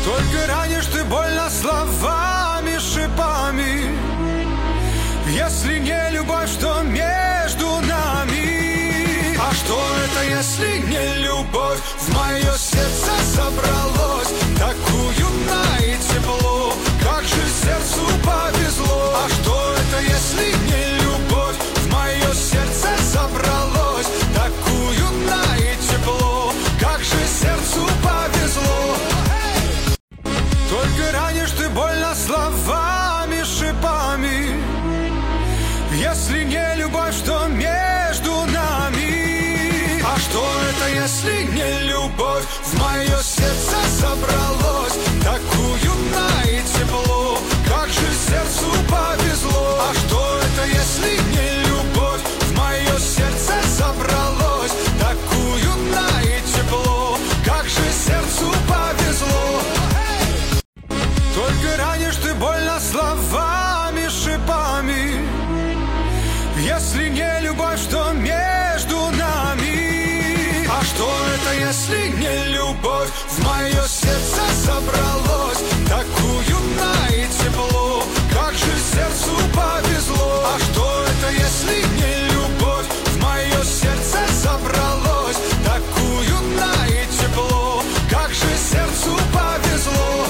Только ранишь ты больно словами, шипами. Если не любовь, что между нами? А что это, если не любовь? В мое сердце собралось так уютно и тепло. Как же сердцу повезло. А что это, если не любовь? В мое сердце собралось так уютно и тепло. Как же сердцу повезло. Только ранишь ты больно словами, шипами. Если не любовь, что между нами? А что это, если не любовь? В мое сердце собралось так уютно и тепло. Как же сердцу повезло. А что это, если не любовь? В мое сердце собралось так уютно и тепло. Как же сердцу повезло. Только ранишь ты больно словами, шипами. Если не любовь, что между нами? А что это, если не любовь? В мое сердце